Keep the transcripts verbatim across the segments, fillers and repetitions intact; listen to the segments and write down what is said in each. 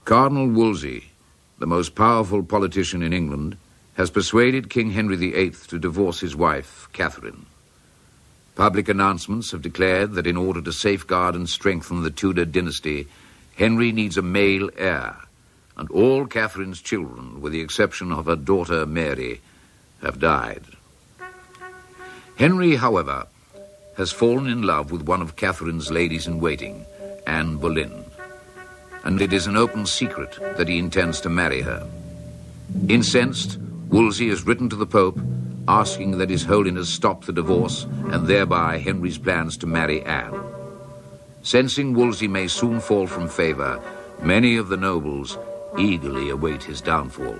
Cardinal Wolsey, the most powerful politician in England, has persuaded King Henry the Eighth to divorce his wife, Catherine. Public announcements have declared that in order to safeguard and strengthen the Tudor dynasty, Henry needs a male heir, and all Catherine's children, with the exception of her daughter Mary, have died. Henry, however, has fallen in love with one of Catherine's ladies-in-waiting, Anne Boleyn, and it is an open secret that he intends to marry her. Incensed, Wolsey has written to the Pope asking that His Holiness stop the divorce and thereby Henry's plans to marry Anne. Sensing Wolsey may soon fall from favour, many of the nobles eagerly await his downfall.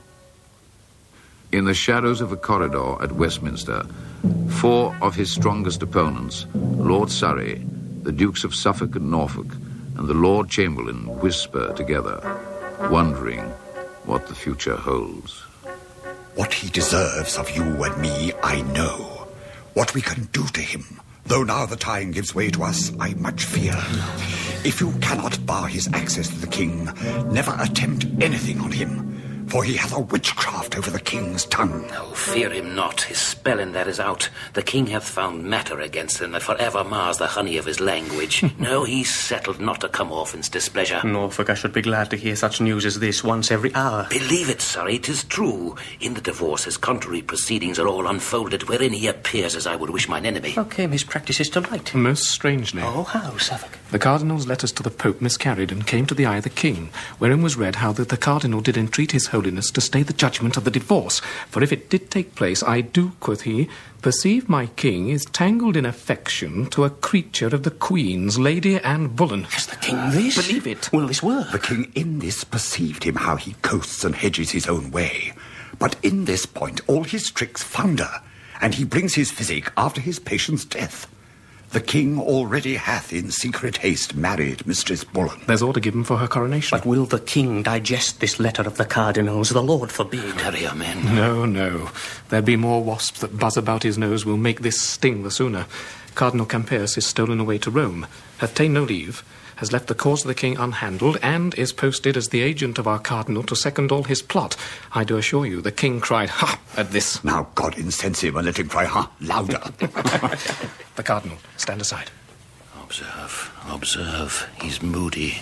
In the shadows of a corridor at Westminster, four of his strongest opponents, Lord Surrey, the Dukes of Suffolk and Norfolk, and the Lord Chamberlain, whisper together, wondering what the future holds. What he deserves of you and me, I know. What we can do to him, though now the time gives way to us, I much fear. If you cannot bar his access to the king, never attempt anything on him, for he hath a witchcraft over the king's tongue. Oh, fear him not. His spell in that is out. The king hath found matter against him that forever mars the honey of his language. No, he's settled not to come off in's displeasure. Norfolk, I should be glad to hear such news as this once every hour. Believe it, Surrey, 'tis true. In the divorce, his contrary proceedings are all unfolded, wherein he appears as I would wish mine enemy. How came his practices to light? Most strangely. Oh, how, Suffolk? The cardinal's letters to the Pope miscarried and came to the eye of the king, wherein was read how that the cardinal did entreat his holiness to stay the judgment of the divorce. For if it did take place, I do, quoth he, perceive my king is tangled in affection to a creature of the Queen's, Lady Anne Boleyn. Has the king this? Believe it. Will this work? The king in this perceived him how he coasts and hedges his own way. But in this point all his tricks founder, and he brings his physic after his patient's death. The king already hath in secret haste married Mistress Boleyn. There's order given for her coronation. But will the king digest this letter of the cardinal's? The Lord forbid. Hurry, amen. No, no. There'd be more wasps that buzz about his nose will make this sting the sooner. Cardinal Campeus is stolen away to Rome, hath ta'en no leave, has left the cause of the king unhandled, and is posted as the agent of our cardinal to second all his plot. I do assure you, the king cried, ha, at this. Now God incense him and let him cry, ha, louder. The cardinal, stand aside. Observe, observe, he's moody.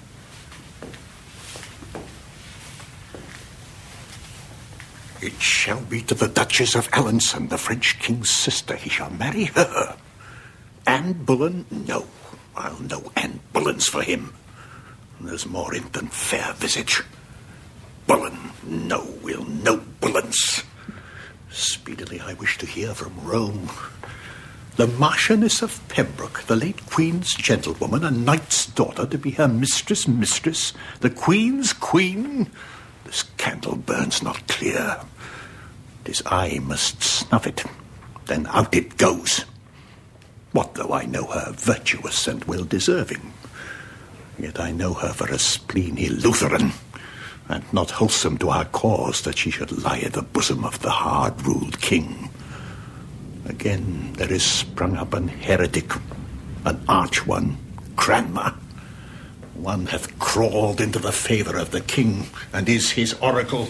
It shall be to the Duchess of Alençon, the French king's sister. He shall marry her. Anne Boleyn, no. I'll know Anne Boleyn's for him. There's more in than fair visage. Boleyn, no, we'll know Boleyn's. Speedily I wish to hear from Rome. The Marchioness of Pembroke, the late Queen's gentlewoman, a knight's daughter, to be her mistress' mistress, the Queen's queen. This candle burns not clear. 'Tis I must snuff it, then out it goes. What though I know her virtuous and well-deserving? Yet I know her for a spleeny Lutheran, and not wholesome to our cause that she should lie at the bosom of the hard-ruled king. Again there is sprung up an heretic, an arch one, Cranmer. One hath crawled into the favour of the king, and is his oracle.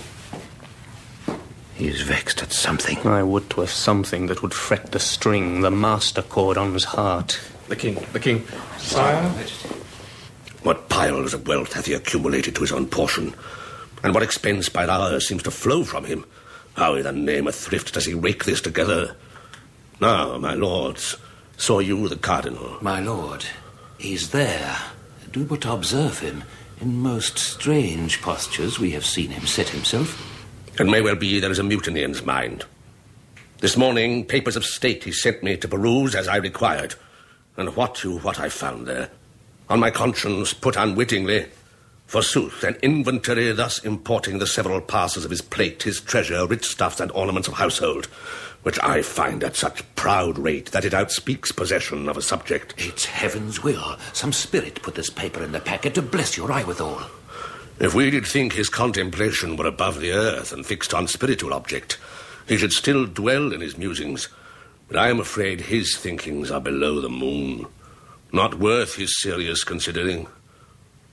He is vexed at something. I would 'twere something that would fret the string, the master chord on his heart. The king, the king. Sire? What piles of wealth hath he accumulated to his own portion, and what expense by ours seems to flow from him? How in the name of thrift does he rake this together? Now, my lords, saw you the cardinal? My lord, he's there. Do but observe him. In most strange postures we have seen him sit himself. It may well be there is a mutiny in his mind. This morning, papers of state he sent me to peruse as I required. And what you what I found there, on my conscience put unwittingly, forsooth, an inventory thus importing the several parcels of his plate, his treasure, rich stuffs, and ornaments of household, which I find at such proud rate that it outspeaks possession of a subject. It's heaven's will. Some spirit put this paper in the packet to bless your eye withal. If we did think his contemplation were above the earth and fixed on spiritual object, he should still dwell in his musings. But I am afraid his thinkings are below the moon, not worth his serious considering.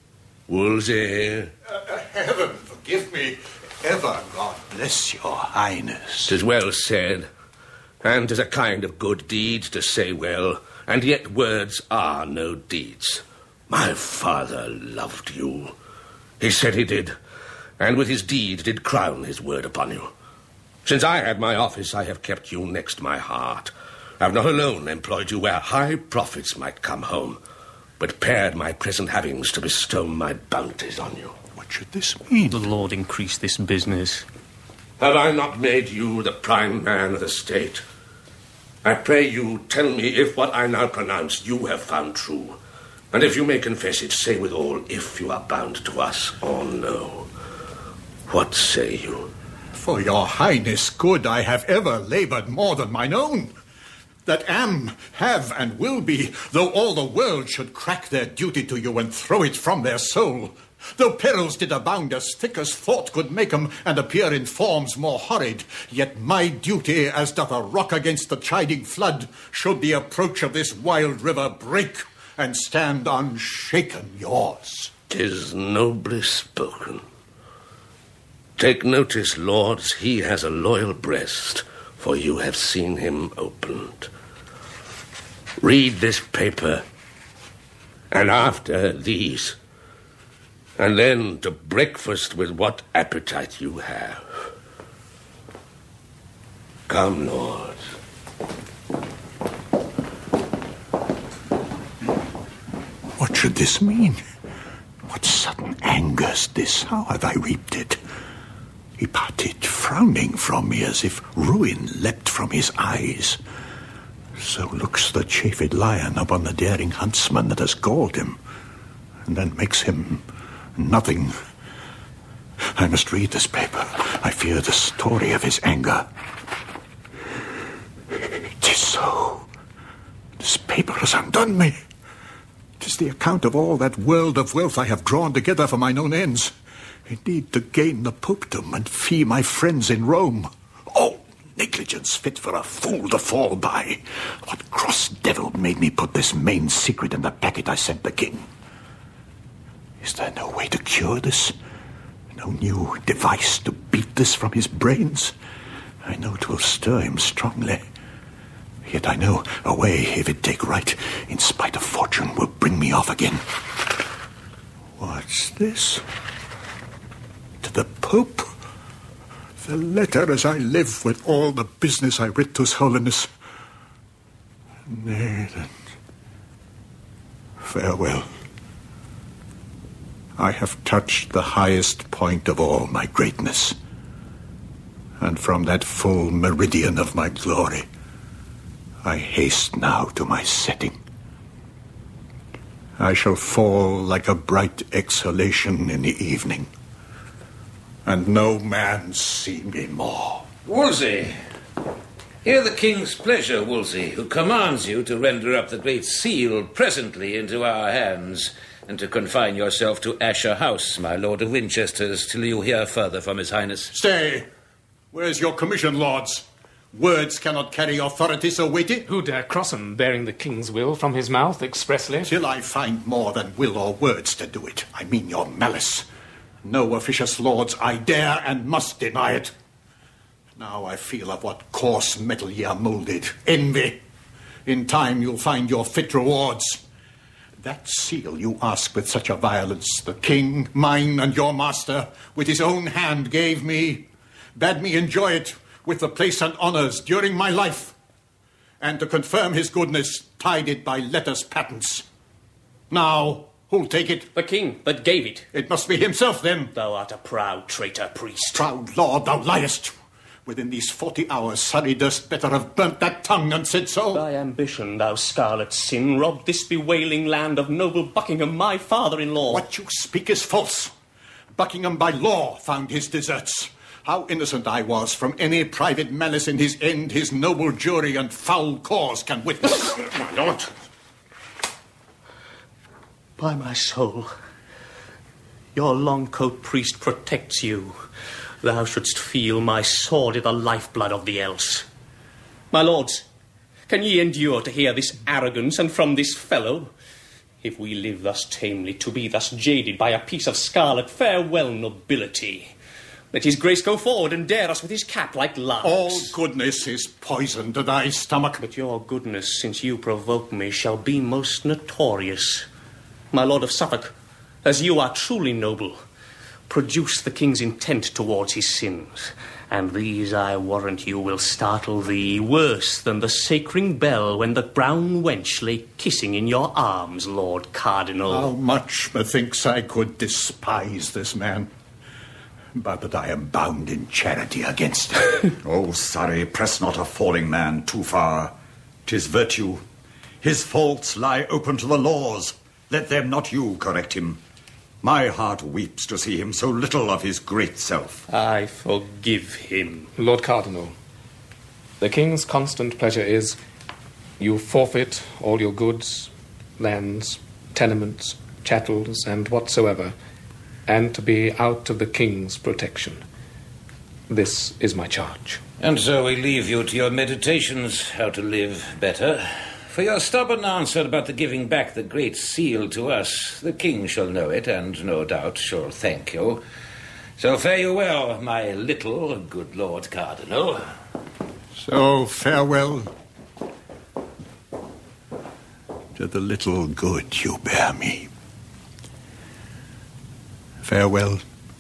Wolsey. Uh, uh, heaven forgive me. Ever God bless your highness. 'Tis well said, and 'tis a kind of good deed to say well, and yet words are no deeds. My father loved you. He said he did, and with his deed did crown his word upon you. Since I had my office, I have kept you next my heart. I have not alone employed you where high profits might come home, but pared my present havings to bestow my bounties on you. What should this mean? The Lord increase this business. Have I not made you the prime man of the state? I pray you tell me if what I now pronounce you have found true. And if you may confess it, say withal if you are bound to us or no. What say you? For your highness good I have ever laboured more than mine own. That am, have, and will be, though all the world should crack their duty to you and throw it from their soul. Though perils did abound as thick as thought could make 'em, and appear in forms more horrid, yet my duty, as doth a rock against the chiding flood, should the approach of this wild river break, and stand unshaken yours. 'Tis nobly spoken. Take notice, lords, he has a loyal breast, for you have seen him opened. Read this paper, and after these, and then to breakfast with what appetite you have. Come, lords. What should this mean? What sudden anger's this? How have I reaped it? He parted, frowning from me as if ruin leapt from his eyes. So looks the chafed lion upon the daring huntsman that has galled him, and then makes him nothing. I must read this paper. I fear the story of his anger. 'Tis so. This paper has undone me. 'Tis the account of all that world of wealth I have drawn together for mine own ends. Indeed, to gain the popedom and fee my friends in Rome. Oh, negligence fit for a fool to fall by. What cross devil made me put this main secret in the packet I sent the king? Is there no way to cure this? No new device to beat this from his brains? I know 'twill stir him strongly. Yet I know a way, if it take right, in spite of fortune, will bring me off again. What's this? To the Pope? The letter as I live, with all the business I writ to his holiness. Nay, then, farewell. I have touched the highest point of all my greatness, and from that full meridian of my glory, I haste now to my setting. I shall fall like a bright exhalation in the evening, and no man see me more. Wolsey, hear the king's pleasure, Wolsey, who commands you to render up the Great Seal presently into our hands, and to confine yourself to Asher House, my lord of Winchester's, till you hear further from his highness. Stay! Where's your commission, lords? Words cannot carry authority so weighty. Who dare cross 'em, bearing the king's will from his mouth expressly? Till I find more than will or words to do it. I mean your malice. No officious lords, I dare and must deny it. Now I feel of what coarse metal ye are moulded. Envy. In time you'll find your fit rewards. That seal you ask with such a violence, the king, mine and your master, with his own hand gave me, bade me enjoy it with the place and honours during my life, and to confirm his goodness, tied it by letters patents. Now, who'll take it? The king that gave it. It must be himself, then. Thou art a proud traitor, priest. Proud lord, thou liest. Within these forty hours, Surrey durst better have burnt that tongue and said so. Thy ambition, thou scarlet sin, robbed this bewailing land of noble Buckingham, my father-in-law. What you speak is false. Buckingham by law found his deserts. How innocent I was from any private malice in his end, his noble jury and foul cause can witness. My lord. By my soul, your long-coat priest protects you. Thou shouldst feel my sword is the lifeblood of the else. My lords, can ye endure to hear this arrogance, and from this fellow? If we live thus tamely, to be thus jaded by a piece of scarlet, farewell, nobility. Let his grace go forward and dare us with his cap like larks. All goodness is poison to thy stomach. But your goodness, since you provoke me, shall be most notorious. My lord of Suffolk, as you are truly noble, produce the king's intent towards his sins, and these, I warrant you, will startle thee worse than the sacring bell when the brown wench lay kissing in your arms, Lord Cardinal. How much, methinks, I could despise this man, but that I am bound in charity against him. Oh, Surrey, press not a falling man too far. 'Tis virtue. His faults lie open to the laws. Let them, not you, correct him. My heart weeps to see him so little of his great self. I forgive him. Lord Cardinal, the king's constant pleasure is you forfeit all your goods, lands, tenements, chattels, and whatsoever, and to be out of the king's protection. This is my charge. And so we leave you to your meditations how to live better. For your stubborn answer about the giving back the Great Seal to us, the king shall know it, and no doubt shall thank you. So fare you well, my little good Lord Cardinal. So farewell to the little good you bear me. Farewell,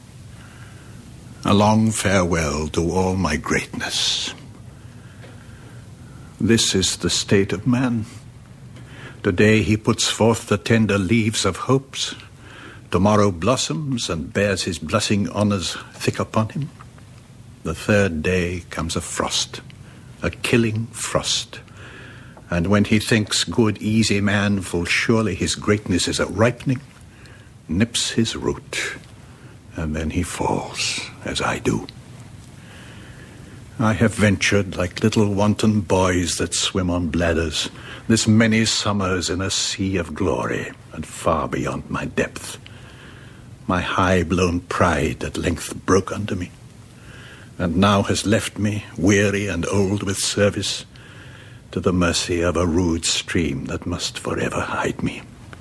a long farewell to all my greatness. This is the state of man. Today he puts forth the tender leaves of hopes. Tomorrow blossoms and bears his blessing honours thick upon him. The third day comes a frost, a killing frost. And when he thinks good, easy man full surely his greatness is a ripening, nips his root, and then he falls, as I do. I have ventured like little wanton boys that swim on bladders, this many summers in a sea of glory, and far beyond my depth. My high-blown pride at length broke under me, and now has left me, weary and old with service, to the mercy of a rude stream that must forever hide me.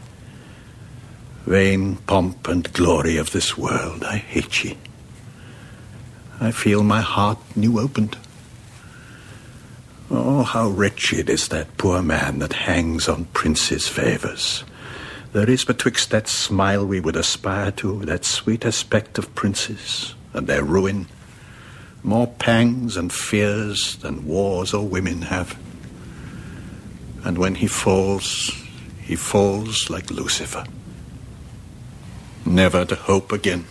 Vain pomp and glory of this world, I hate ye. I feel my heart new opened. Oh, how wretched is that poor man that hangs on princes' favours. There is betwixt that smile we would aspire to, that sweet aspect of princes, and their ruin, more pangs and fears than wars or women have. And when he falls, he falls like Lucifer, never to hope again.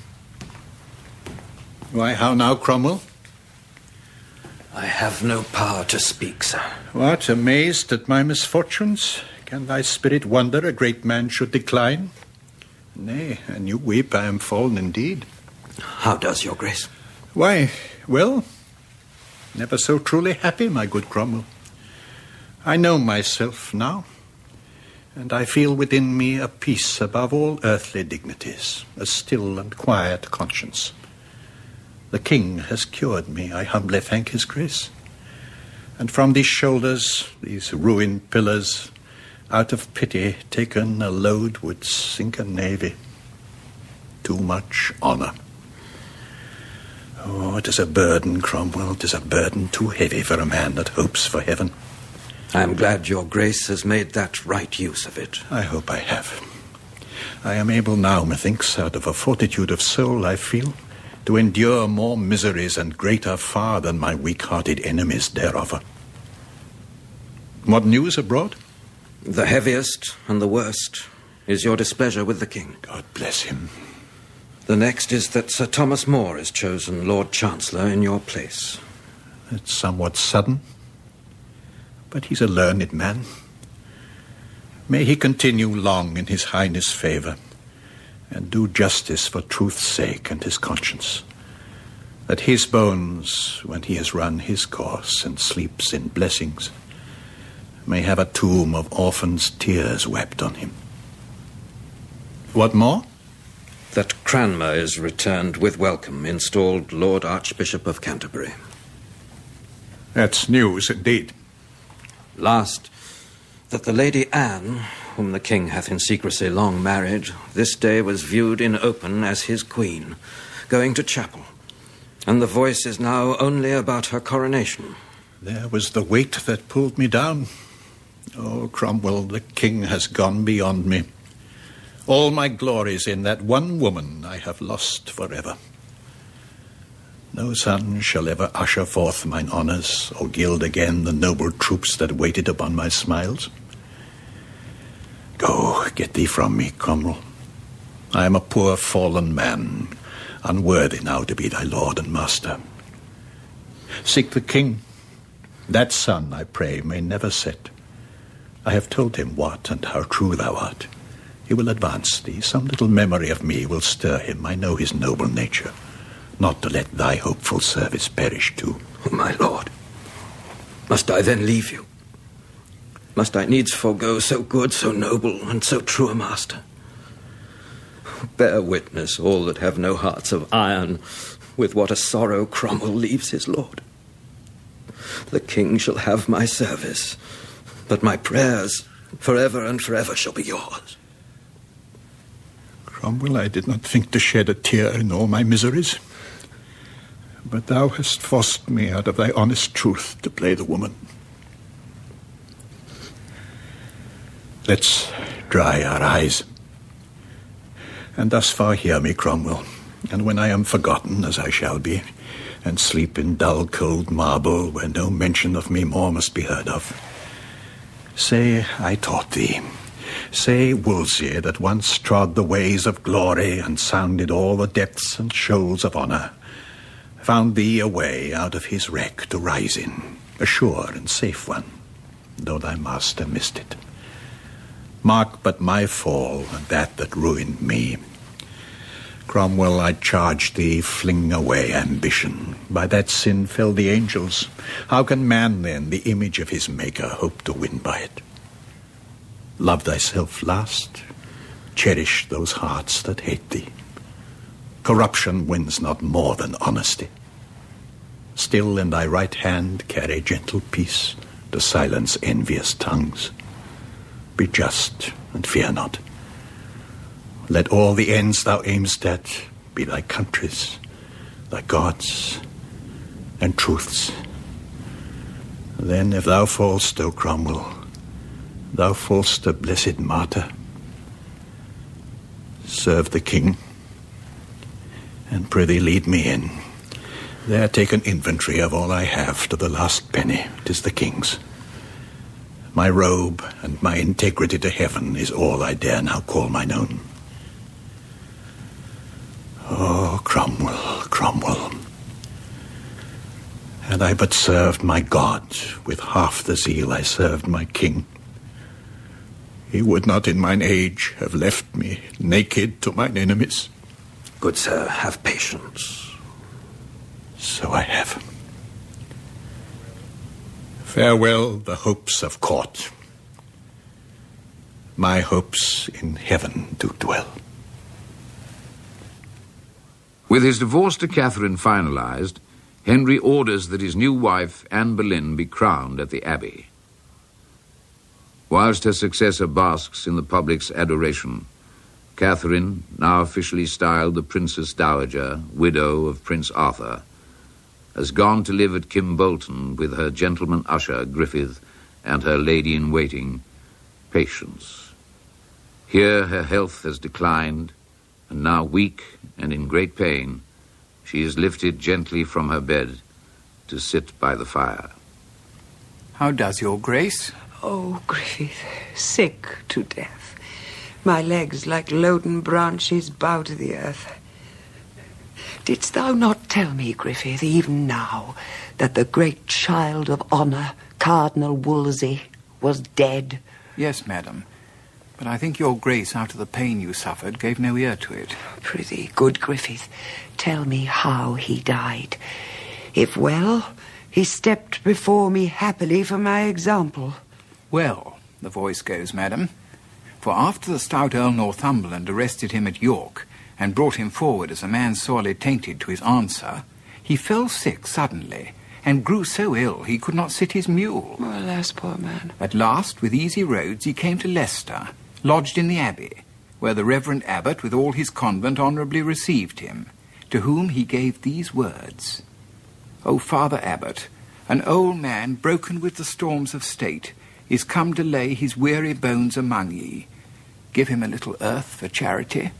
Why, how now, Cromwell? I have no power to speak, sir. What, amazed at my misfortunes? Can thy spirit wonder a great man should decline? Nay, and you weep, I am fallen indeed. How does your grace? Why, well, never so truly happy, my good Cromwell. I know myself now, and I feel within me a peace above all earthly dignities, a still and quiet conscience. The king has cured me, I humbly thank his grace. And from these shoulders, these ruined pillars, out of pity taken a load would sink a navy. Too much honour. Oh, it is a burden, Cromwell, it is a burden too heavy for a man that hopes for heaven. I am glad your grace has made that right use of it. I hope I have. I am able now, methinks, out of a fortitude of soul I feel, to endure more miseries and greater far than my weak-hearted enemies dare offer. What news abroad? The heaviest and the worst is your displeasure with the king. God bless him. The next is that Sir Thomas More is chosen Lord Chancellor in your place. It's somewhat sudden, but he's a learned man. May he continue long in his highness' favour, and do justice for truth's sake and his conscience, that his bones, when he has run his course and sleeps in blessings, may have a tomb of orphans' tears wept on him. What more? That Cranmer is returned with welcome, installed Lord Archbishop of Canterbury. That's news indeed. Last, that the Lady Anne whom the king hath in secrecy long married, this day was viewed in open as his queen, going to chapel, and the voice is now only about her coronation. There was the weight that pulled me down. Oh, Cromwell, the king has gone beyond me. All my glories in that one woman I have lost forever. No son shall ever usher forth mine honours, or gild again the noble troops that waited upon my smiles. Go, get thee from me, Cromwell. I am a poor fallen man, unworthy now to be thy lord and master. Seek the king. That sun, I pray, may never set. I have told him what and how true thou art. He will advance thee. Some little memory of me will stir him. I know his noble nature, not to let thy hopeful service perish too. Oh, my lord, must I then leave you? Must I needs forego so good, so noble, and so true a master? Bear witness, all that have no hearts of iron, with what a sorrow Cromwell leaves his lord. The king shall have my service, but my prayers forever and forever shall be yours. Cromwell, I did not think to shed a tear in all my miseries, but thou hast forced me out of thy honest truth to play the woman. Let's dry our eyes. And thus far hear me, Cromwell, and when I am forgotten, as I shall be, and sleep in dull cold marble where no mention of me more must be heard of, say I taught thee. Say Wolsey, that once trod the ways of glory and sounded all the depths and shoals of honour, found thee a way out of his wreck to rise in, a sure and safe one, though thy master missed it. Mark but my fall, and that that ruined me. Cromwell, I charge thee, fling away ambition. By that sin fell the angels. How can man then, the image of his Maker, hope to win by it? Love thyself last. Cherish those hearts that hate thee. Corruption wins not more than honesty. Still in thy right hand carry gentle peace to silence envious tongues. Be just and fear not. Let all the ends thou aimst at be thy countries, thy gods, and truths. Then if thou fall'st, O Cromwell, thou fall'st a blessed martyr. Serve the king, and prithee lead me in. There take an inventory of all I have to the last penny. 'Tis the king's. My robe and my integrity to heaven is all I dare now call mine own. Oh, Cromwell, Cromwell, had I but served my God with half the zeal I served my king, he would not in mine age have left me naked to mine enemies. Good sir, have patience. So I have. Farewell the hopes of court. My hopes in heaven do dwell. With his divorce to Catherine finalized, Henry orders that his new wife, Anne Boleyn, be crowned at the Abbey. Whilst her successor basks in the public's adoration, Catherine, now officially styled the Princess Dowager, widow of Prince Arthur, has gone to live at Kimbolton with her gentleman usher, Griffith, and her lady-in-waiting, Patience. Here her health has declined, and now weak and in great pain, she is lifted gently from her bed to sit by the fire. How does your grace? Oh, Griffith, sick to death. My legs, like loaden branches, bow to the earth. Didst thou not tell me, Griffith, even now, that the great child of honour, Cardinal Wolsey, was dead? Yes, madam. But I think your grace, after the pain you suffered, gave no ear to it. Prithee, good Griffith, tell me how he died. If well, he stepped before me happily for my example. Well, the voice goes, madam, for after the stout Earl Northumberland arrested him at York and brought him forward as a man sorely tainted to his answer, he fell sick suddenly, and grew so ill he could not sit his mule. Oh, alas, poor man. At last, with easy roads, he came to Leicester, lodged in the abbey, where the Reverend Abbot with all his convent honourably received him, to whom he gave these words: O Father Abbot, an old man broken with the storms of state is come to lay his weary bones among ye. Give him a little earth for charity.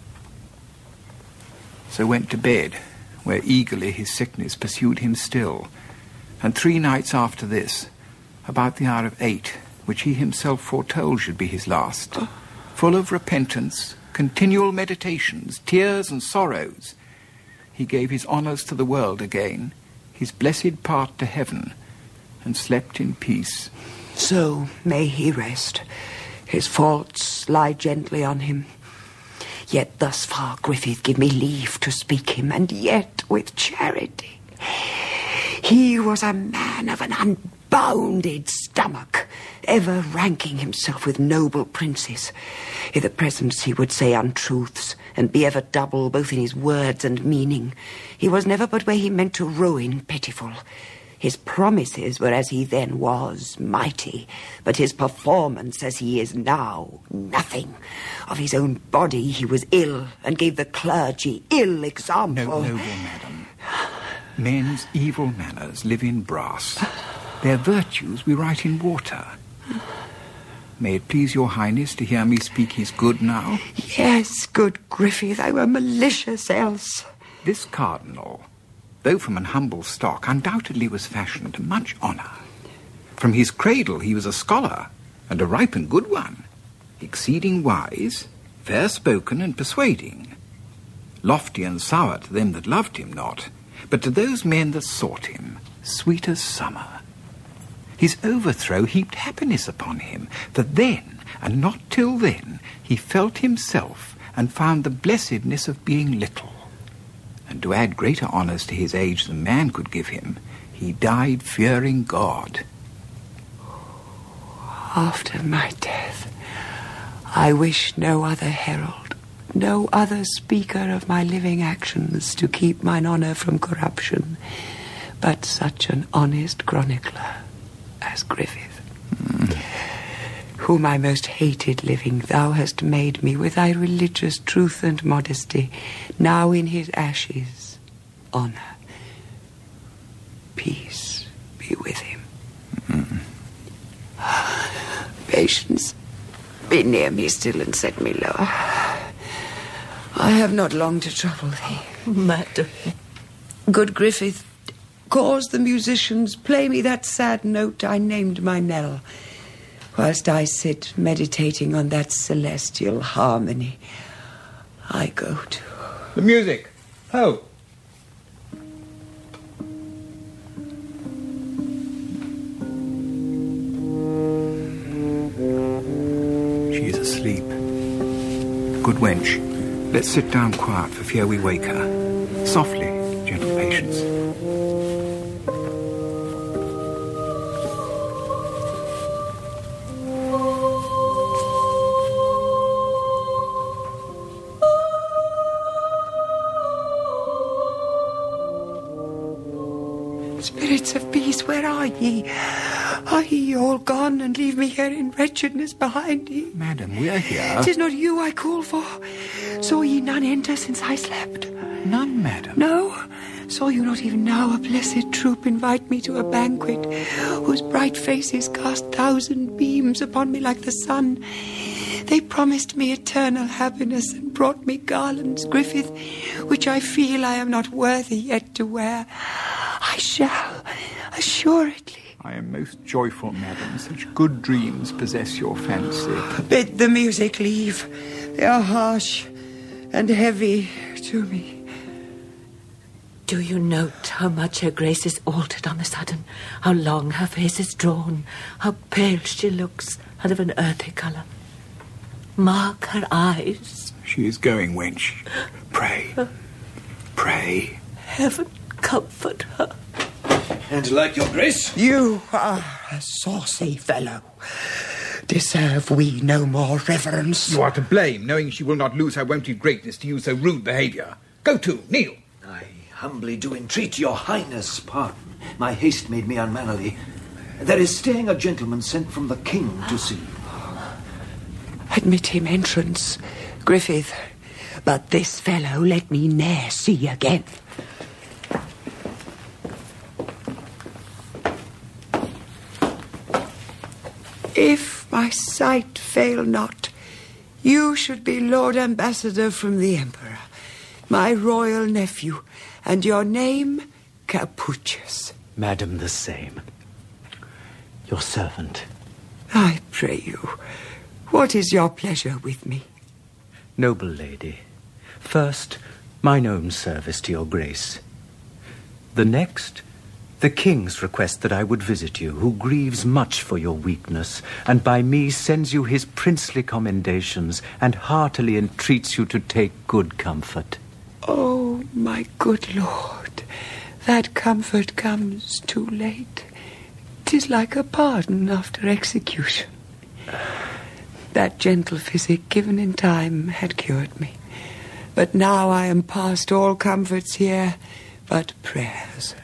So went to bed, where eagerly his sickness pursued him still, and three nights after this, about the hour of eight, which he himself foretold should be his last, full of repentance, continual meditations, tears and sorrows, he gave his honours to the world again, his blessed part to heaven, and slept in peace. So may he rest. His faults lie gently on him. Yet thus far, Griffith, give me leave to speak him, and yet with charity. He was a man of an unbounded stomach, ever ranking himself with noble princes. In the presence he would say untruths, and be ever double both in his words and meaning. He was never but where he meant to ruin pitiful. His promises were as he then was, mighty, but his performance as he is now, nothing. Of his own body he was ill, and gave the clergy ill example. No, noble madam, men's evil manners live in brass. Their virtues we write in water. May it please your highness to hear me speak his good now? Yes, good Griffith, I were malicious else. This cardinal, though from an humble stock, undoubtedly was fashioned to much honour. From his cradle he was a scholar, and a ripe and good one, exceeding wise, fair-spoken and persuading, lofty and sour to them that loved him not, but to those men that sought him, sweet as summer. His overthrow heaped happiness upon him, for then, and not till then, he felt himself and found the blessedness of being little. And to add greater honours to his age than man could give him, he died fearing God. After my death, I wish no other herald, no other speaker of my living actions to keep mine honour from corruption, but such an honest chronicler as Griffith, mm. whom I most hated living, thou hast made me with thy religious truth and modesty, now in his ashes, honour. Peace be with him. Mm. Patience, be near me still and set me lower. I have not long to trouble thee. Madam. Good Griffith, cause the musicians play me that sad note I named my knell, whilst I sit meditating on that celestial harmony I go to. The music. Ho! She is asleep. Good wench, let's sit down quiet for fear we wake her. Softly, gentle Patience. Spirits of peace, where are ye? Are ye all gone and leave me here in wretchedness behind ye? Madam, we are here. 'Tis not you I call for. Saw ye none enter since I slept? None, madam. No? Saw you not even now a blessed troop invite me to a banquet, whose bright faces cast thousand beams upon me like the sun? They promised me eternal happiness and brought me garlands, Griffith, which I feel I am not worthy yet to wear. I shall, assuredly. I am most joyful, madam. Such good dreams possess your fancy. Bid the music leave. They are harsh and heavy to me. Do you note how much her grace is altered on the sudden? How long her face is drawn? How pale she looks, and of an earthy colour? Mark her eyes. She is going, wench. Pray. Pray. Heaven comfort her. And like your grace? You are a saucy fellow. Deserve we no more reverence? You are to blame, knowing she will not lose her wonted greatness to use so rude behaviour. Go to, kneel. I humbly do entreat your highness pardon. My haste made me unmannerly. There is staying a gentleman sent from the king to see you. Admit him entrance, Griffith, but this fellow let me ne'er see again. If my sight fail not, you should be Lord Ambassador from the Emperor, my royal nephew, and your name, Capuchus. Madam, the same. Your servant. I pray you, what is your pleasure with me? Noble lady, first, mine own service to your grace. The next, the king's request that I would visit you, who grieves much for your weakness, and by me sends you his princely commendations, and heartily entreats you to take good comfort. Oh, my good lord, that comfort comes too late. 'Tis like a pardon after execution. That gentle physic given in time had cured me. But now I am past all comforts here but prayers.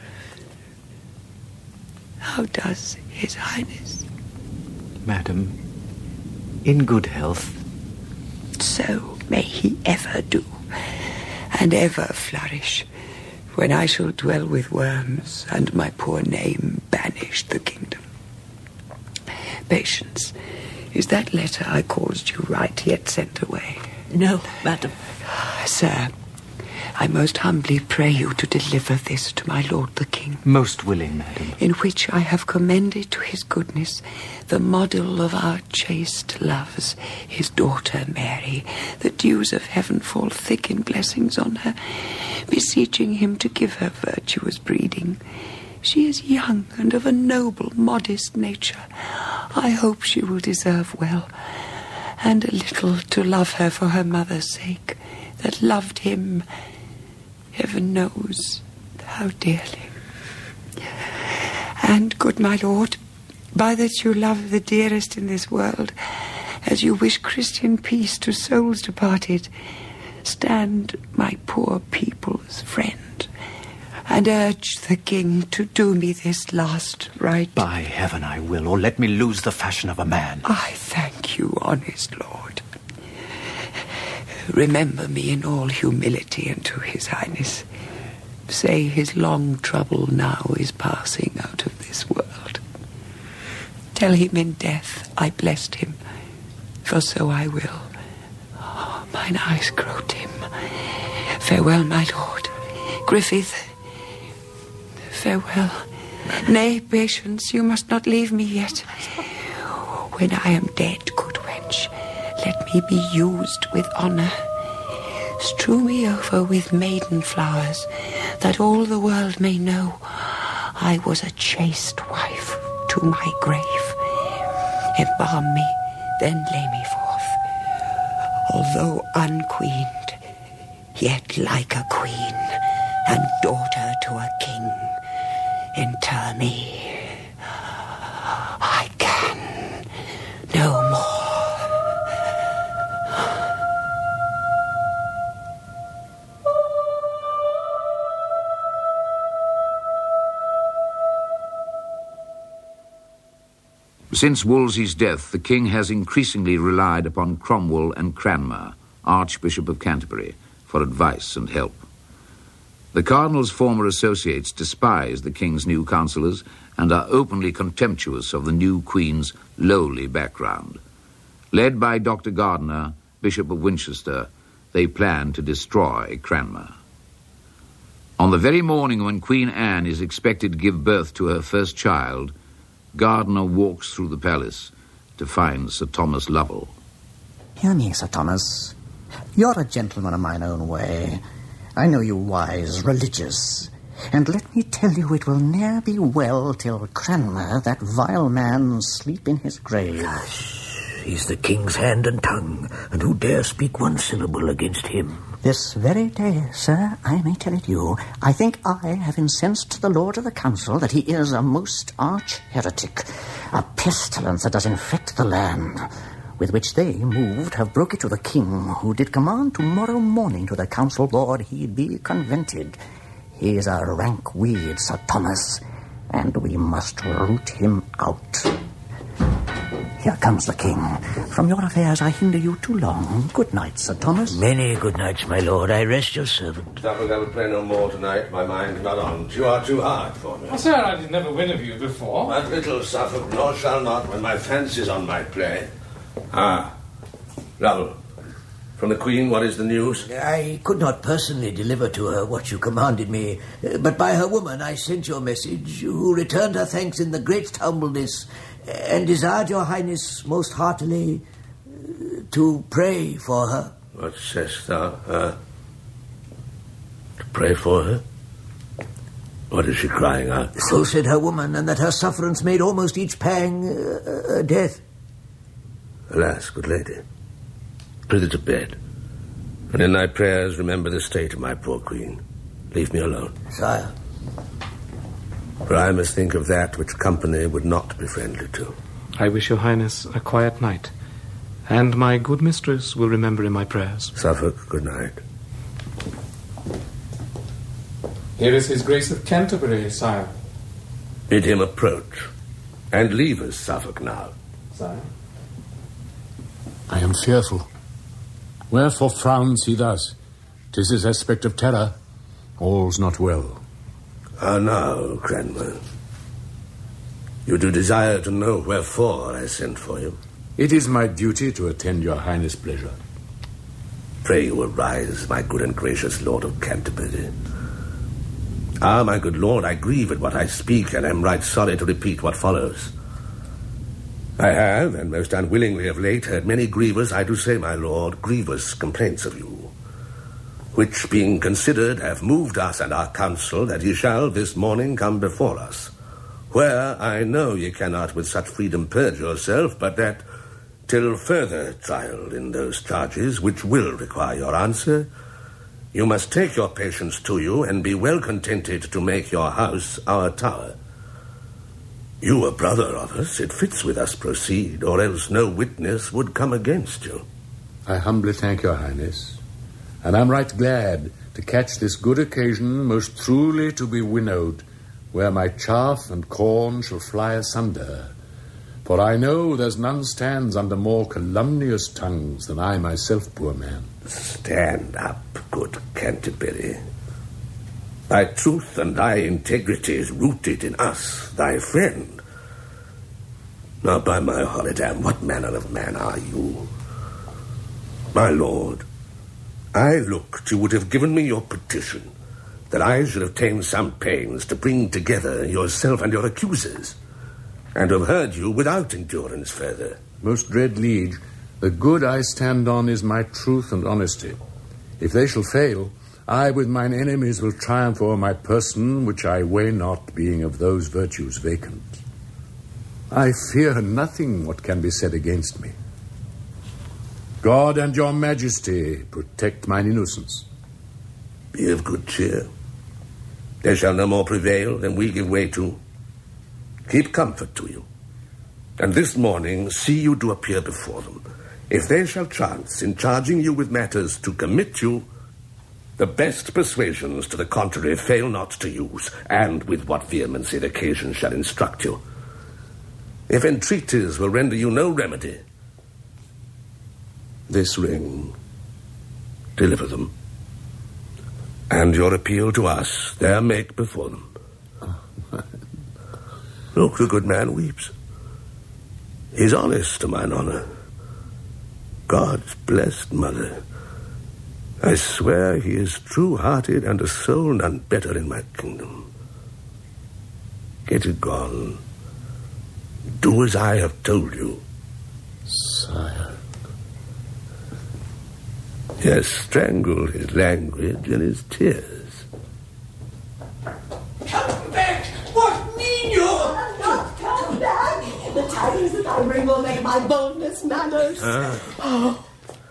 How does His Highness? Madam, in good health. So may he ever do, and ever flourish, when I shall dwell with worms, and my poor name banished the kingdom. Patience, is that letter I caused you write yet sent away? No, madam. Sir, I most humbly pray you to deliver this to my lord the king. Most willing, madam. In which I have commended to his goodness the model of our chaste loves, his daughter Mary. The dews of heaven fall thick in blessings on her, beseeching him to give her virtuous breeding. She is young and of a noble, modest nature. I hope she will deserve well, and a little to love her for her mother's sake, that loved him, heaven knows how dearly. And, good my lord, by that you love the dearest in this world, as you wish Christian peace to souls departed, stand my poor people's friend, and urge the king to do me this last right. By heaven I will, or let me lose the fashion of a man. I thank you, honest lord. Remember me in all humility unto his highness. Say his long trouble now is passing out of this world. Tell him in death I blessed him, for so I will. Oh, mine eyes grow dim. Farewell, my lord. Griffith, farewell. Nay, Patience, you must not leave me yet. When I am dead, good wench, let me be used with honour. Strew me over with maiden flowers, that all the world may know I was a chaste wife to my grave. Embalm me, then lay me forth. Although unqueened, yet like a queen, and daughter to a king, inter me. I can no more. Since Wolsey's death, the king has increasingly relied upon Cromwell and Cranmer, Archbishop of Canterbury, for advice and help. The cardinal's former associates despise the king's new councillors and are openly contemptuous of the new queen's lowly background. Led by Doctor Gardiner, Bishop of Winchester, they plan to destroy Cranmer. On the very morning when Queen Anne is expected to give birth to her first child, Gardiner walks through the palace to find Sir Thomas Lovell. Hear me, Sir Thomas. You're a gentleman of mine own way. I know you wise, religious. And let me tell you, it will ne'er be well till Cranmer, that vile man, sleep in his grave. He's the king's hand and tongue, and who dare speak one syllable against him? This very day, sir, I may tell it you, I think I have incensed the Lord of the Council that he is a most arch heretic, a pestilence that does infect the land, with which they, moved, have broke it to the king, who did command tomorrow morning to the council board he be convented. He is a rank weed, Sir Thomas, and we must root him out. here comes the king. From your affairs I hinder you too long. Good night, Sir Thomas. Many good nights, my lord. I rest your servant. Suffolk, I will play no more tonight. My mind not on. You are too hard for me. Oh, sir, I did never win of you before. But little, Suffolk, nor shall not when my fancy's on my play. Ah, Lovell. From the Queen, what is the news? I could not personally deliver to her what you commanded me, but by her woman I sent your message, who returned her thanks in the greatest humbleness, and desired your highness most heartily uh, to pray for her. What sayest thou? Uh, to pray for her? What is she crying out? So said her woman, and that her sufferance made almost each pang uh, a death. Alas, good lady. Prithee to bed. And in thy prayers remember the state of my poor queen. Leave me alone. Sire. For I must think of that which company would not be friendly to. I wish your highness a quiet night, and my good mistress will remember in my prayers. Suffolk, good night. Here is his Grace of Canterbury, sire. Bid him approach, and leave us, Suffolk, now. Sire? I am fearful. Wherefore frowns he thus? 'Tis his aspect of terror. All's not well. Ah, now, Cranmer. You do desire to know wherefore I sent for you? It is my duty to attend your highness' pleasure. Pray you arise, my good and gracious Lord of Canterbury. Ah, my good lord, I grieve at what I speak, and am right sorry to repeat what follows. I have, and most unwillingly of late, heard many grievous, I do say, my lord, grievous complaints of you, which, being considered, have moved us and our council that ye shall this morning come before us, where I know ye cannot with such freedom purge yourself, but that, till further trial in those charges which will require your answer, you must take your patience to you, and be well contented to make your house our tower. You a brother of us, it fits with us proceed, or else no witness would come against you. I humbly thank your highness, and am right glad to catch this good occasion most truly to be winnowed, where my chaff and corn shall fly asunder. For I know there's none stands under more calumnious tongues than I myself, poor man. Stand up, good Canterbury. Thy truth and thy integrity is rooted in us, thy friend. Now, by my holidam, what manner of man are you? My lord, I looked you would have given me your petition, that I should have taken some pains to bring together yourself and your accusers, and have heard you without endurance further. Most dread liege, the good I stand on is my truth and honesty. If they shall fail, I with mine enemies will triumph o'er my person, which I weigh not, being of those virtues vacant. I fear nothing what can be said against me. God and your majesty protect mine innocence. Be of good cheer. There shall no more prevail than we give way to. Keep comfort to you. And this morning see you do appear before them. If they shall chance in charging you with matters to commit you, the best persuasions to the contrary fail not to use, and with what vehemency the occasion shall instruct you. If entreaties will render you no remedy, this ring, deliver them, and your appeal to us there make before them. Look, the good man weeps. He's honest to mine honour. God's blessed mother, I swear he is true-hearted, and a soul none better in my kingdom. Get it gone. Do as I have told you. Sire. He has strangled his language and his tears. Come back! What mean you? Not come back! The tidings that I bring will make my boldness manners. Ah. Oh.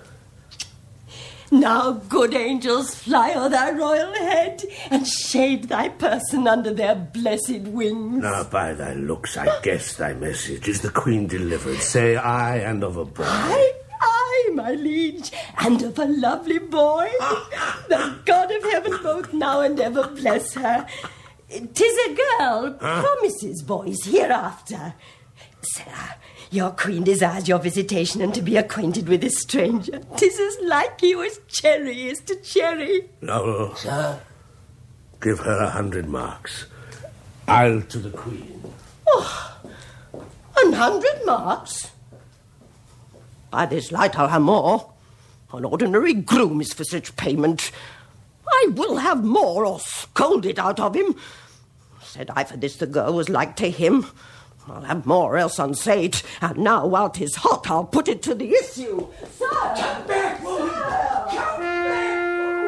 Now, good angels, fly o'er thy royal head, and shade thy person under their blessed wings. Now, by thy looks, I guess thy message is the queen delivered. Say I, and of a boy. Aye, aye, my liege, and of a lovely boy. The God of heaven both now and ever bless her. 'Tis a girl, Huh? promises boys hereafter. Sir, Your queen desires your visitation and to be acquainted with this stranger. 'Tis as like you as cherry is to cherry. No. Sir? Give her a hundred marks. I'll to the queen. Oh, an hundred marks? By this light I'll have more. An ordinary groom is for such payment. I will have more or scold it out of him. Said I for this the girl was like to him. I'll have more, else unsay it. And now, while 'tis hot, I'll put it to the issue. Sir! Come back, woman! Come back!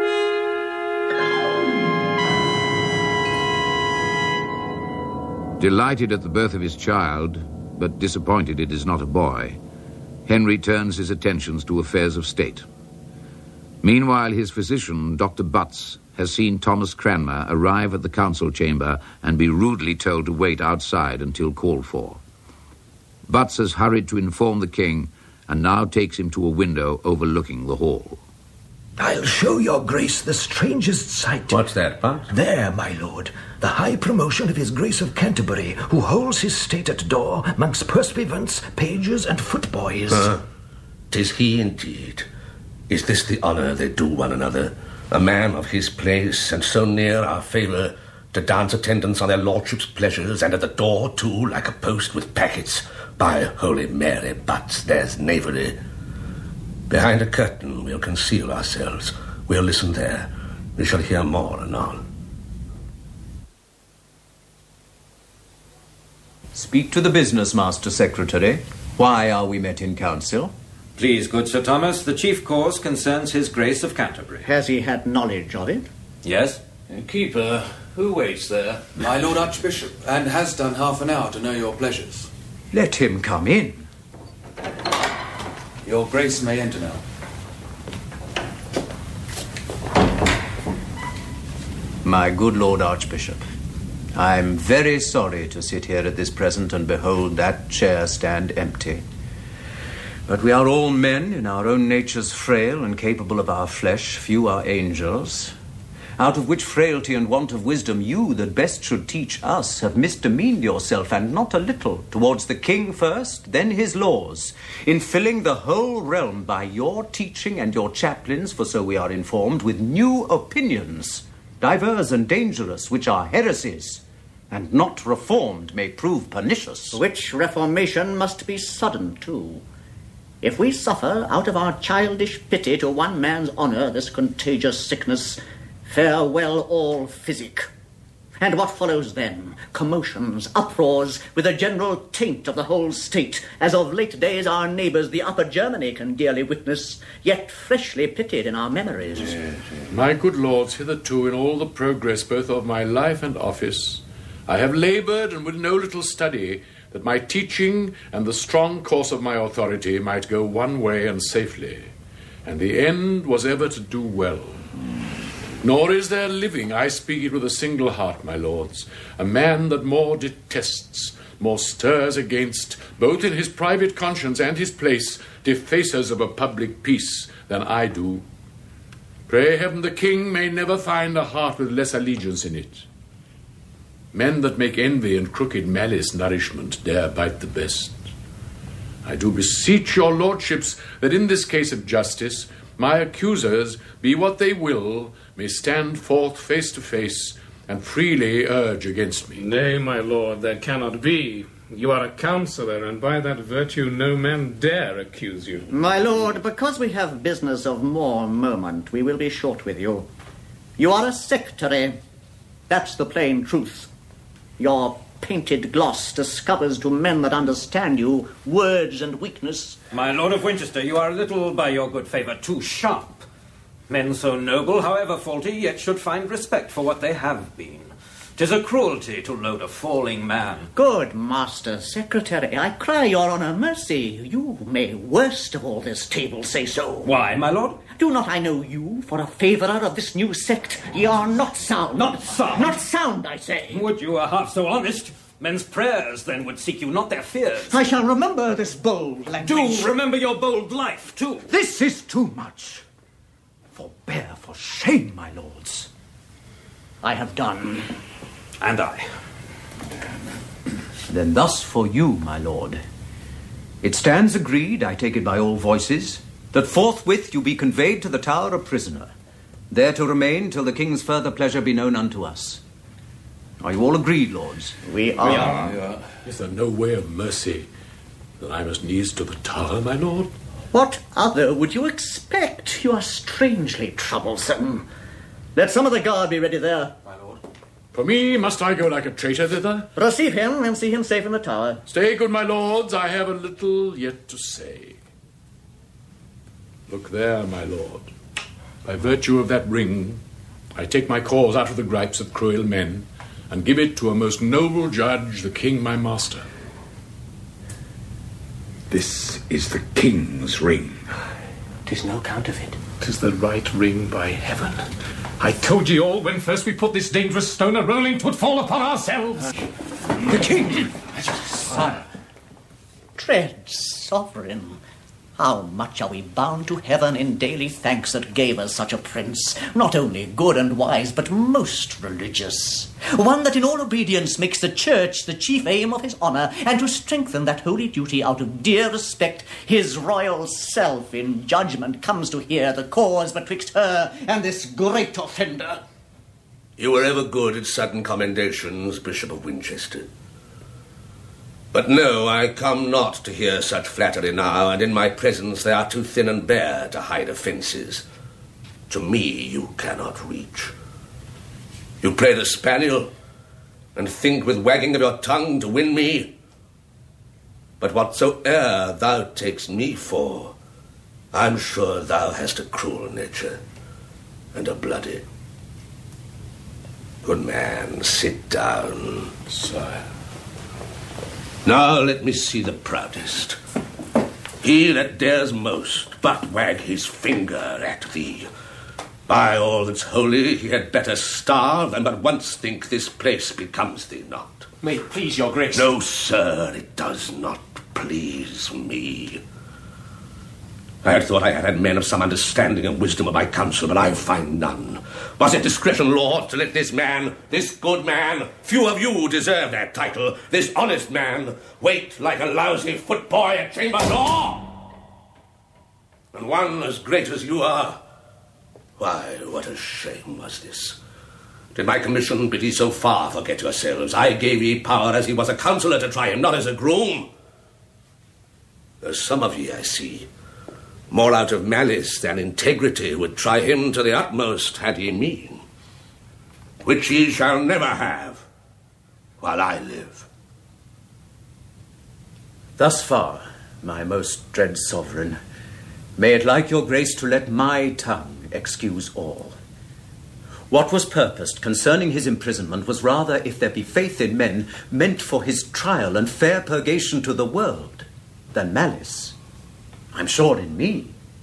Delighted at the birth of his child, but disappointed it is not a boy, Henry turns his attentions to affairs of state. Meanwhile, his physician, Doctor Butts, has seen Thomas Cranmer arrive at the council chamber and be rudely told to wait outside until called for. Butts has hurried to inform the king and now takes him to a window overlooking the hall. I'll show your grace the strangest sight. What's that, Butts? There, my lord, the high promotion of his grace of Canterbury, who holds his state at door amongst pursuivants, pages, and footboys. Uh, 'tis he indeed. Is this the honour they do one another? A man of his place, and so near our favour, to dance attendance on their lordships' pleasures, and at the door, too, like a post with packets. By Holy Mary, Butts, there's knavery. Behind a curtain we'll conceal ourselves. We'll listen there. We shall hear more anon. Speak to the business, Master Secretary. Why are we met in council? Please, good Sir Thomas, the chief cause concerns his Grace of Canterbury. Has he had knowledge of it? Yes. Keeper, who waits there? My Lord Archbishop, and has done half an hour to know your pleasures. Let him come in. Your Grace may enter now. My good Lord Archbishop, I'm very sorry to sit here at this present and behold that chair stand empty. But we are all men, in our own natures frail and capable of our flesh. Few are angels. Out of which frailty and want of wisdom you, that best should teach us, have misdemeaned yourself, and not a little, towards the king first, then his laws, in filling the whole realm by your teaching and your chaplains, for so we are informed, with new opinions, diverse and dangerous, which are heresies, and not reformed may prove pernicious. Which reformation must be sudden, too. If we suffer out of our childish pity to one man's honour this contagious sickness, farewell all physic. And what follows then? Commotions, uproars, with a general taint of the whole state, as of late days our neighbours the Upper Germany can dearly witness, yet freshly pitied in our memories. Yes, yes. My good lords, hitherto in all the progress both of my life and office, I have laboured and with no little study that my teaching and the strong course of my authority might go one way and safely, and the end was ever to do well. Nor is there living, I speak it with a single heart, my lords, a man that more detests, more stirs against, both in his private conscience and his place, defacers of a public peace than I do. Pray heaven the king may never find a heart with less allegiance in it. Men that make envy and crooked malice nourishment dare bite the best. I do beseech your lordships that in this case of justice my accusers, be what they will, may stand forth face to face and freely urge against me. Nay, my lord, that cannot be. You are a counsellor, and by that virtue no man dare accuse you. My lord, because we have business of more moment, we will be short with you. You are a secretary. That's the plain truth. Your painted gloss discovers to men that understand you words and weakness. My Lord of Winchester, you are a little, by your good favour, too sharp. Men so noble, however faulty, yet should find respect for what they have been. 'Tis a cruelty to load a falling man. Good Master Secretary, I cry your honour mercy. You may worst of all this table say so. Why, my lord? Do not I know you for a favourer of this new sect? Ye are not sound. Not sound? Not sound, I say. Would you were half so honest? Men's prayers, then, would seek you, not their fears. I shall remember this bold language. Do remember your bold life, too. This is too much. Forbear for shame, my lords. I have done. And I. Then thus for you, my lord. It stands agreed, I take it by all voices, that forthwith you be conveyed to the Tower a prisoner, there to remain till the king's further pleasure be known unto us. Are you all agreed, lords? We are. We are. We are. Is there no way of mercy that I must needs to the Tower, my lord? What other would you expect? You are strangely troublesome. Let some of the guard be ready there. My lord. For me, must I go like a traitor thither? Receive him and see him safe in the Tower. Stay, good my lords, I have a little yet to say. Look there, my lord. By virtue of that ring, I take my cause out of the gripes of cruel men, and give it to a most noble judge, the king my master. This is the king's ring. 'Tis no counterfeit. 'Tis the right ring by heaven. I told ye all when first we put this dangerous stone a-rolling, 'twould fall upon ourselves. The king! Sire. Dread sovereign, how much are we bound to heaven in daily thanks that gave us such a prince, not only good and wise, but most religious. One that in all obedience makes the church the chief aim of his honour, and to strengthen that holy duty out of dear respect, his royal self in judgment comes to hear the cause betwixt her and this great offender. You were ever good at sudden commendations, Bishop of Winchester. But no, I come not to hear such flattery now, and in my presence they are too thin and bare to hide offences. To me you cannot reach. You play the spaniel, and think with wagging of your tongue to win me. But whatsoe'er thou takes me for, I'm sure thou hast a cruel nature, and a bloody. Good man, sit down. Sire. Now let me see the proudest. He that dares most but wag his finger at thee. By all that's holy, he had better starve and but once think this place becomes thee not. May it please your grace. No, sir, it does not please me. I had thought I had had men of some understanding and wisdom of my counsel, but I find none. Was it discretion, Lord, to let this man, this good man, few of you deserve that title, this honest man, wait like a lousy footboy at chamber door? And one as great as you are? Why, what a shame was this. Did my commission bid ye so far forget yourselves? I gave ye power as he was a counsellor to try him, not as a groom. There's some of ye, I see, more out of malice than integrity, would try him to the utmost had ye mean, which ye shall never have while I live. Thus far, my most dread sovereign, may it like your grace to let my tongue excuse all. What was purposed concerning his imprisonment was rather, if there be faith in men, meant for his trial and fair purgation to the world, than malice, I'm sure, in me.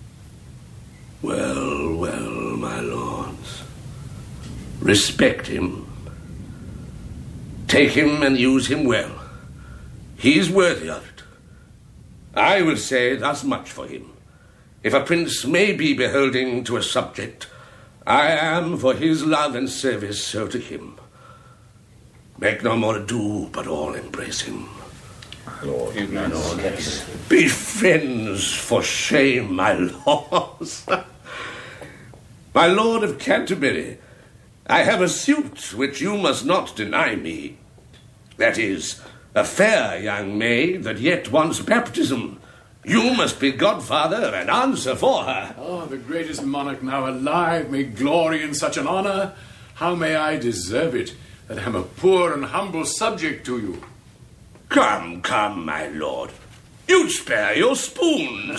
Well, well, my lords. Respect him. Take him and use him well. He's worthy of it. I will say thus much for him. If a prince may be beholding to a subject, I am for his love and service so to him. Make no more ado, but all embrace him. Lord, my Lord, yes. Be friends for shame, my lords. My Lord of Canterbury, I have a suit which you must not deny me. That is, a fair young maid that yet wants baptism. You must be godfather and answer for her. Oh, the greatest monarch now alive may glory in such an honour. How may I deserve it, that am a poor and humble subject to you? Come, come, my lord. You'd spare your spoons.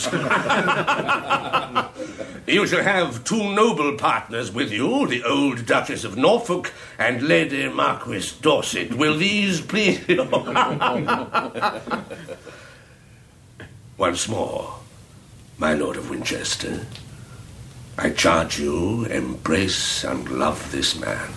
You shall have two noble partners with you, the old Duchess of Norfolk and Lady Marquis Dorset. Will these please you? Once more, my Lord of Winchester, I charge you, embrace and love this man.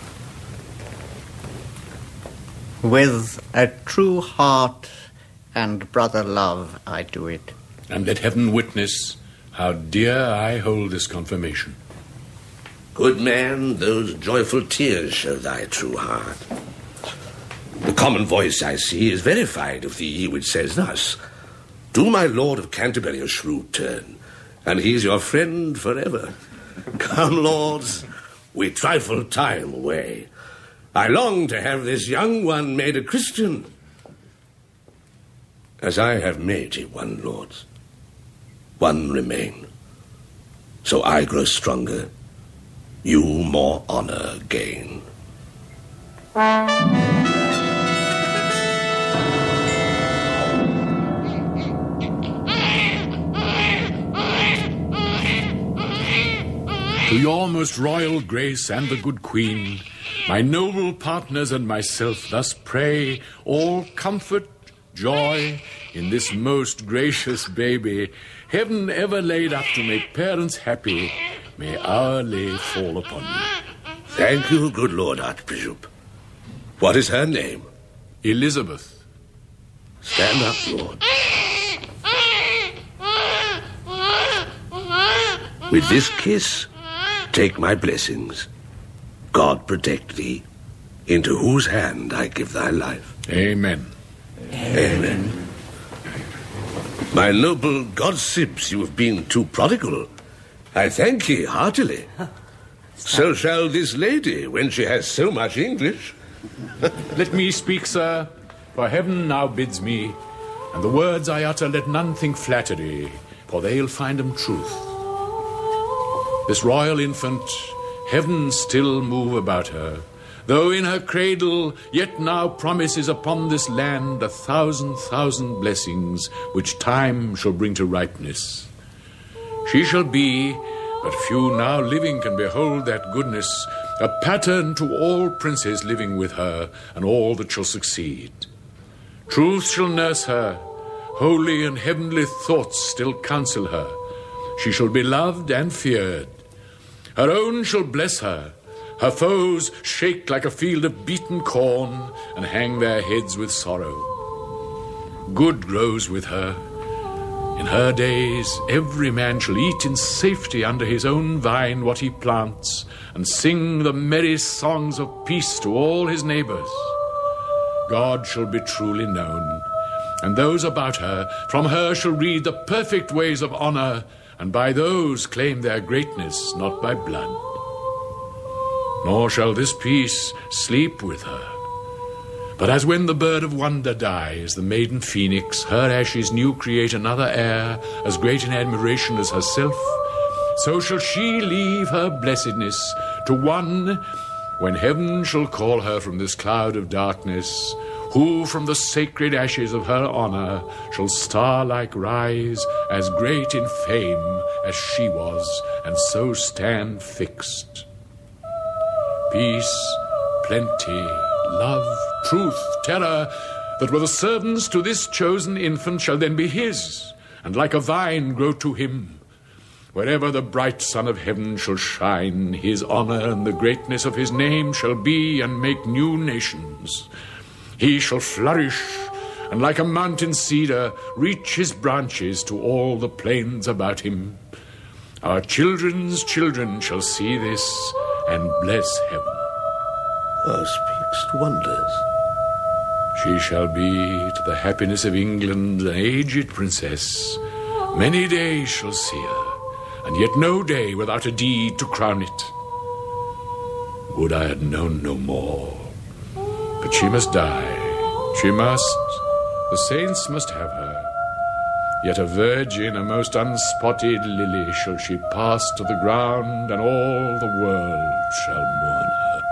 With a true heart and brother love I do it. And let heaven witness how dear I hold this confirmation. Good man, those joyful tears show thy true heart. The common voice I see is verified of thee which says thus, Do my Lord of Canterbury a shrewd turn, and he's your friend forever. Come, lords, we trifle time away. I long to have this young one made a Christian, as I have made ye one, lords. One remain. So I grow stronger, you more honor gain. To your most royal grace and the good queen, my noble partners and myself thus pray all comfort, joy in this most gracious baby, heaven ever laid up to make parents happy, may our lay fall upon you. Thank you, good Lord Archbishop. What is her name? Elizabeth. Stand up, Lord. With this kiss, take my blessings. God protect thee, into whose hand I give thy life. Amen. Amen. My noble gossips, you have been too prodigal. I thank ye heartily. So shall this lady, when she has so much English. Let me speak, sir, for heaven now bids me, and the words I utter let none think flattery, for they'll find 'em truth. This royal infant, heaven still move about her, though in her cradle, yet now promises upon this land a thousand thousand blessings, which time shall bring to ripeness. She shall be, but few now living can behold that goodness, a pattern to all princes living with her, and all that shall succeed. Truth shall nurse her, holy and heavenly thoughts still counsel her. She shall be loved and feared. Her own shall bless her. Her foes shake like a field of beaten corn, and hang their heads with sorrow. Good grows with her. In her days every man shall eat in safety under his own vine what he plants, and sing the merry songs of peace to all his neighbors. God shall be truly known, and those about her from her shall read the perfect ways of honor, and by those claim their greatness, not by blood. Nor shall this peace sleep with her. But as when the bird of wonder dies, the maiden phoenix, her ashes new create another heir, as great in admiration as herself, so shall she leave her blessedness to one, when heaven shall call her from this cloud of darkness, who from the sacred ashes of her honor shall star-like rise, as great in fame as she was, and so stand fixed. Peace, plenty, love, truth, terror, that were the servants to this chosen infant, shall then be his, and like a vine grow to him. Wherever the bright sun of heaven shall shine, his honor and the greatness of his name shall be and make new nations. He shall flourish, and like a mountain cedar, reach his branches to all the plains about him. Our children's children shall see this and bless heaven. Thou speakst wonders. She shall be to the happiness of England an aged princess. Many days shall see her, and yet no day without a deed to crown it. Would I had known no more. But she must die. She must. The saints must have her. Yet a virgin, a most unspotted lily, shall she pass to the ground, and all the world shall mourn her.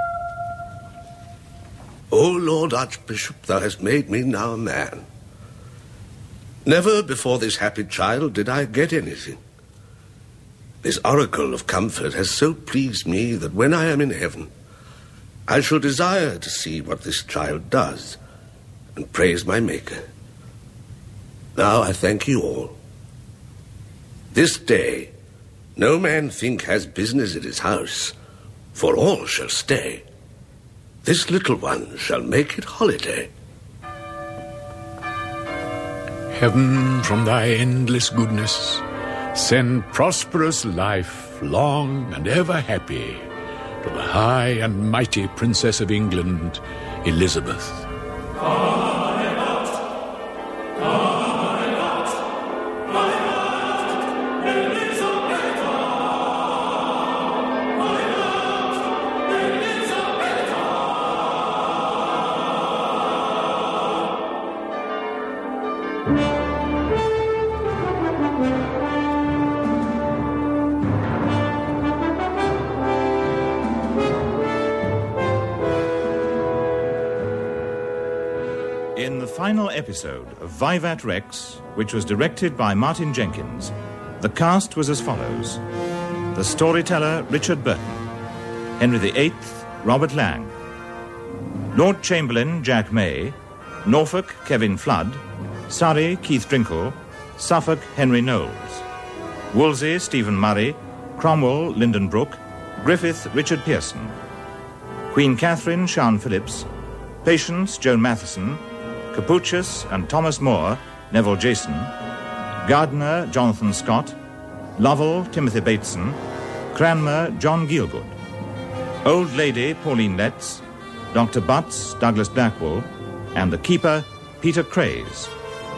O Lord Archbishop, thou hast made me now a man. Never before this happy child did I get anything. This oracle of comfort has so pleased me that when I am in heaven, I shall desire to see what this child does, and praise my Maker. Now I thank you all. This day no man think has business at his house, for all shall stay. This little one shall make it holiday. Heaven, from thy endless goodness, send prosperous life, long and ever happy, to the high and mighty Princess of England, Elizabeth. final episode of Vivat Rex, which was directed by Martin Jenkins, the cast was as follows. The storyteller, Richard Burton. Henry the Eighth, Robert Lang. Lord Chamberlain, Jack May. Norfolk, Kevin Flood. Surrey, Keith Drinkle. Suffolk, Henry Knowles. Wolsey, Stephen Murray. Cromwell, Lyndon Brooke. Griffith, Richard Pearson. Queen Catherine, Sian Phillips. Patience, Joan Matheson. Capuchus and Thomas More, Neville Jason. Gardner, Jonathan Scott. Lovell, Timothy Bateson. Cranmer, John Gielgud. Old Lady, Pauline Letts. Doctor Butts, Douglas Blackwell. And the Keeper, Peter Craze.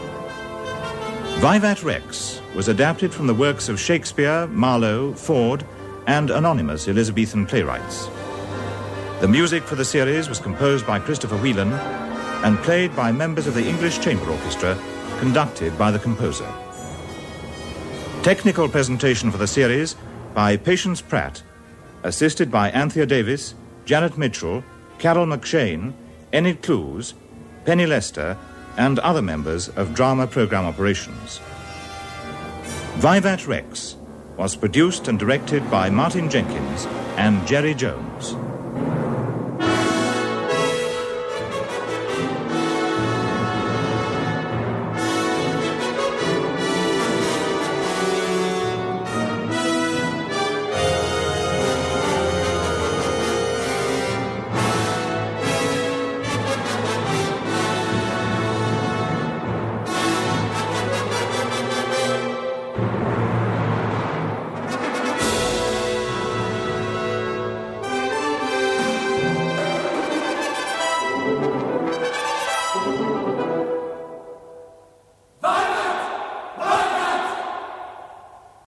Vivat Rex was adapted from the works of Shakespeare, Marlowe, Ford, and anonymous Elizabethan playwrights. The music for the series was composed by Christopher Whelan and played by members of the English Chamber Orchestra, conducted by the composer. Technical presentation for the series by Patience Pratt, assisted by Anthea Davis, Janet Mitchell, Carol McShane, Enid Clues, Penny Lester, and other members of Drama Programme Operations. Vivat Rex was produced and directed by Martin Jenkins and Jerry Jones.